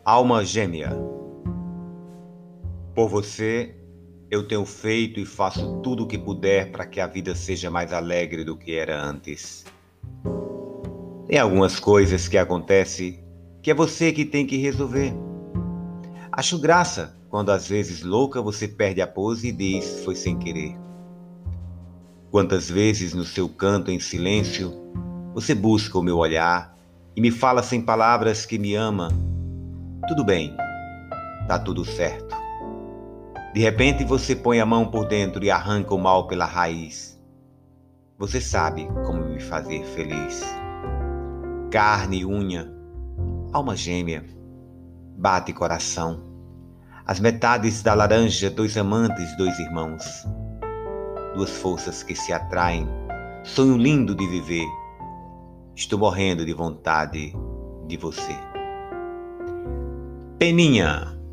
Alma gêmea, por você eu tenho feito e faço tudo o que puder para que a vida seja mais alegre do que era antes. Tem algumas coisas que acontecem que é você que tem que resolver. Acho graça quando às vezes louca você perde a pose e diz foi sem querer. Quantas vezes no seu canto em silêncio você busca o meu olhar e me fala sem palavras que me ama. Tudo bem, tá tudo certo. De repente você põe a mão por dentro e arranca o mal pela raiz. Você sabe como me fazer feliz. Carne e unha, alma gêmea, bate coração. As metades da laranja, dois amantes, dois irmãos. Duas forças que se atraem, sonho lindo de viver. Estou morrendo de vontade de você. Peninha.